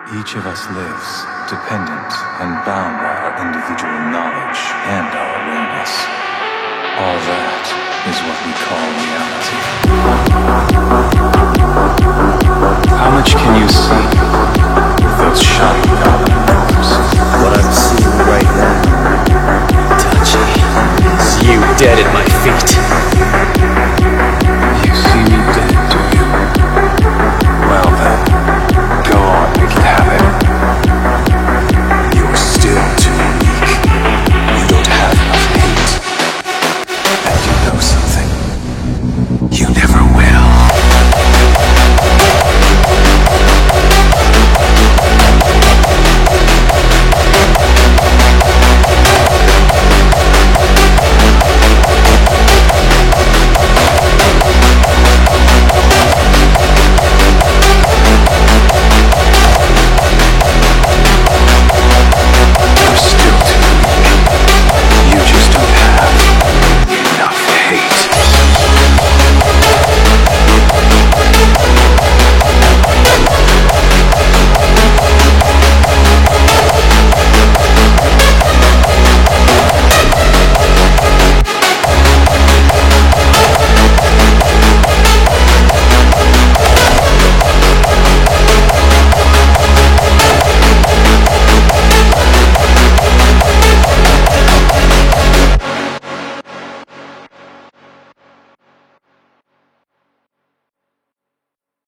Each of us lives dependent and bound by our individual knowledge and our awareness. All that is what we call reality. How much can you see with those shiny golden bulbs? What I'm seeing right now, touchy, is you dead at my feet.